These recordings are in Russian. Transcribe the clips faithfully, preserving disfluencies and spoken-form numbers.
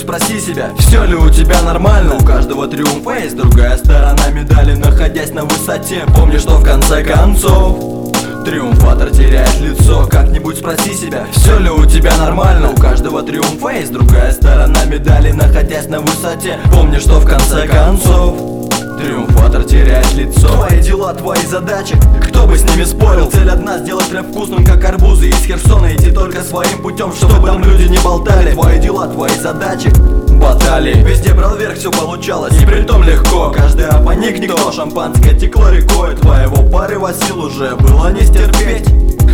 спроси себя, все ли у тебя нормально. У каждого триумфа есть другая сторона медали, находясь на высоте. Помни, что в конце концов триумфатор теряет лицо. Как-нибудь спроси себя, все ли у тебя нормально. У каждого триумфа есть другая сторона медали, находясь на высоте. Помни, что в конце концов триумфатор теряет лицо. Твои дела, твои задачи, кто бы с ними спорил. Цель одна — сделать рэп вкусным, как арбузы из Херсона. Идти только своим путем, чтобы там люди не болтали. Твои дела, твои задачи, баталии. Везде брал вверх, все получалось, и при том легко. Каждый опаник никто, шампанское текло рекой. Твоего порыва сил уже было не стерпеть.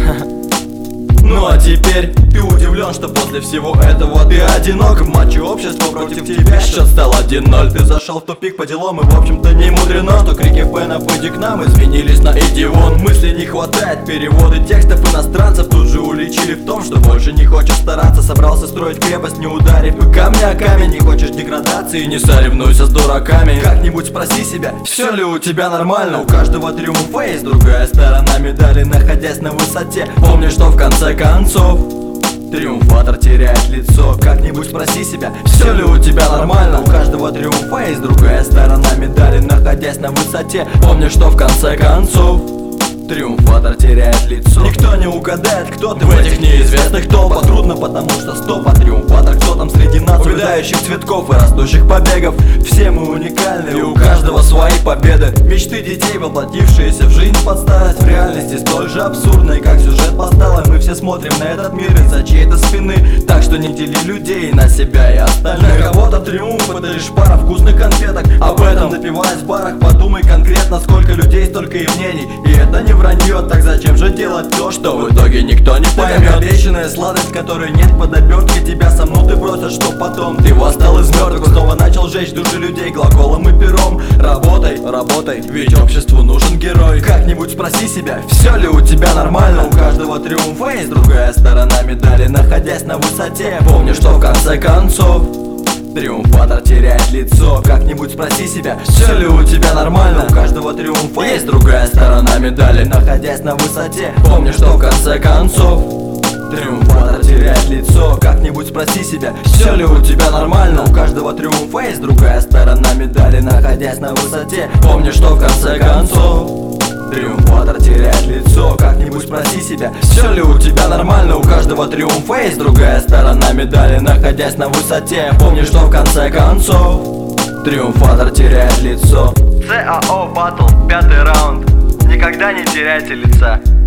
Ну а теперь ты удивлен, что после всего этого ты одинок. В матче общества против тебя счет стал один ноль. Ты зашел в тупик по делам, и в общем-то не мудрено, что крики фэнов «иди к нам» изменились на «иди вон». Мыслей не хватает, переводы текстов иностранцев тут же уличили в том, что больше не хочешь стараться. Собрался строить крепость, не ударив и камня о камень. Не хочешь деградации, не соревнуйся с дураками. Как-нибудь спроси себя, все ли у тебя нормально. У каждого триумфа есть другая сторона медали, находясь на высоте. Помни, что в конце концов триумфатор теряет лицо. Как-нибудь спроси себя, все ли у тебя нормально. У каждого триумфа есть другая сторона медали, находясь на высоте. Помни, что в конце концов триумфатор теряет лицо. Никто не угадает, кто ты в этих неизвестных толпах. Трудно, потому что стопа триумфатор. Кто там среди нас, увядающих цветков и растущих побегов? Все мы уникальны, и у каждого свои победы. Мечты детей, воплотившиеся в жизнь под старость, в реальности столь же абсурдной, как сюжет постала. Мы все смотрим на этот мир из-за чьей-то спины, так что не дели людей на себя и остальных. Для кого-то триумф — это лишь пара вкусных конфеток. Об этом напиваясь в барах, подумай конкретно, сколько людей, столько и мнений. И это не вранье, так зачем же делать то, что в итоге никто не поймет? Обещанная сладость, которой нет под оберткой. Тебя сомнут и бросят, что потом ты восстал из мертвых. Снова начал жечь души людей глаголом и пером. Работай, работай, ведь обществу нужен герой. Как-нибудь спроси себя, все ли у тебя нормально. У каждого триумфа есть другая сторона медали, находясь на высоте. Помни, что в конце концов триумфатор теряет лицо. Как-нибудь спроси себя, все ли у тебя нормально. У каждого триумфа есть другая сторона медали, находясь на высоте. Помни, что в конце концов триумфатор теряет лицо. Как-нибудь спроси себя, все ли у тебя нормально. У каждого триумфа есть другая сторона медали, находясь на высоте. Помни, что в конце концов триумфатор теряет лицо. Как-нибудь спроси себя, все ли у тебя нормально. У каждого триумфа есть другая сторона медали, находясь на высоте. Помни, что в конце концов триумфатор теряет лицо. ЦАО Battle, пятый раунд. Никогда не теряйте лица.